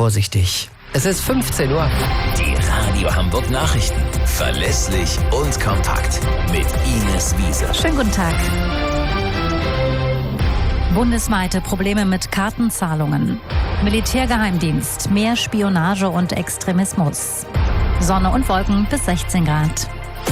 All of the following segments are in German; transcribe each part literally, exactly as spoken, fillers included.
vorsichtig. Es ist fünfzehn Uhr. Die Radio Hamburg Nachrichten. Verlässlich und kompakt. Mit Ines Wiese. Schönen guten Tag. Bundesweite Probleme mit Kartenzahlungen. Militärgeheimdienst, mehr Spionage und Extremismus. Sonne und Wolken bis sechzehn Grad.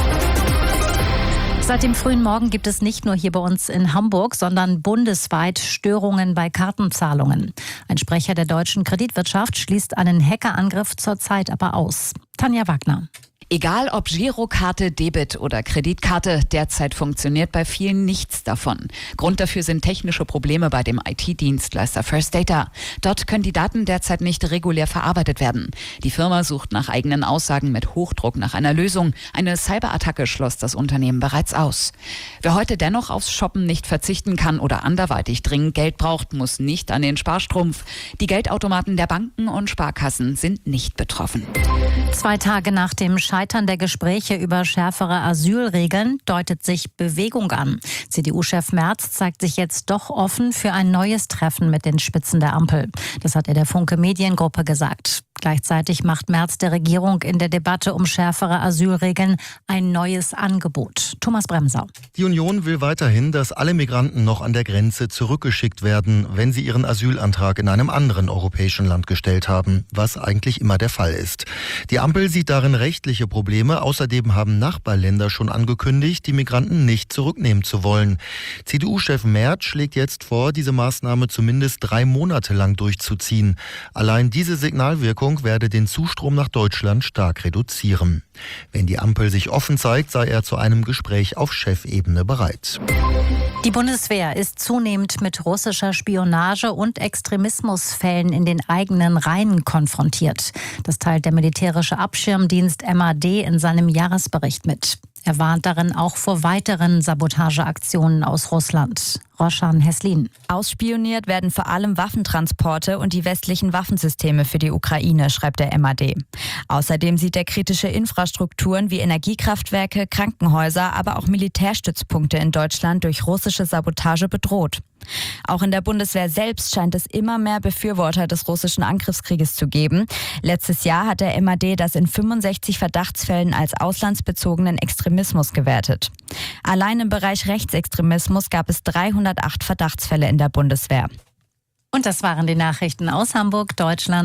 Seit dem frühen Morgen gibt es nicht nur hier bei uns in Hamburg, sondern bundesweit Störungen bei Kartenzahlungen. Ein Sprecher der deutschen Kreditwirtschaft schließt einen Hackerangriff zurzeit aber aus. Tanja Wagner. Egal ob Girokarte, Debit oder Kreditkarte, derzeit funktioniert bei vielen nichts davon. Grund dafür sind technische Probleme bei dem I T-Dienstleister First Data. Dort können die Daten derzeit nicht regulär verarbeitet werden. Die Firma sucht nach eigenen Aussagen mit Hochdruck nach einer Lösung. Eine Cyberattacke schloss das Unternehmen bereits aus. Wer heute dennoch aufs Shoppen nicht verzichten kann oder anderweitig dringend Geld braucht, muss nicht an den Sparstrumpf. Die Geldautomaten der Banken und Sparkassen sind nicht betroffen. Zwei Tage nach dem Scheitern der Gespräche über schärfere Asylregeln deutet sich Bewegung an. C D U-Chef Merz zeigt sich jetzt doch offen für ein neues Treffen mit den Spitzen der Ampel. Das hat er der Funke Mediengruppe gesagt. Gleichzeitig macht Merz der Regierung in der Debatte um schärfere Asylregeln ein neues Angebot. Thomas Bremsau. Die Union will weiterhin, dass alle Migranten noch an der Grenze zurückgeschickt werden, wenn sie ihren Asylantrag in einem anderen europäischen Land gestellt haben, was eigentlich immer der Fall ist. Die Ampel sieht darin rechtliche Probleme. Außerdem haben Nachbarländer schon angekündigt, die Migranten nicht zurücknehmen zu wollen. C D U-Chef Merz schlägt jetzt vor, diese Maßnahme zumindest drei Monate lang durchzuziehen. Allein diese Signalwirkung werde den Zustrom nach Deutschland stark reduzieren. Wenn die Ampel sich offen zeigt, sei er zu einem Gespräch auf Chefebene bereit. Die Bundeswehr ist zunehmend mit russischer Spionage und Extremismusfällen in den eigenen Reihen konfrontiert. Das teilt der militärische Abschirmdienst M A D in seinem Jahresbericht mit. Er warnt darin auch vor weiteren Sabotageaktionen aus Russland. Roshan Heslin. Ausspioniert werden vor allem Waffentransporte und die westlichen Waffensysteme für die Ukraine, schreibt der M A D. Außerdem sieht er kritische Infrastrukturen wie Energiekraftwerke, Krankenhäuser, aber auch Militärstützpunkte in Deutschland durch russische Sabotage bedroht. Auch in der Bundeswehr selbst scheint es immer mehr Befürworter des russischen Angriffskrieges zu geben. Letztes Jahr hat der M A D das in fünfundsechzig Verdachtsfällen als auslandsbezogenen Extremismus gewertet. Allein im Bereich Rechtsextremismus gab es dreihundertacht Verdachtsfälle in der Bundeswehr. Und das waren die Nachrichten aus Hamburg, Deutschland.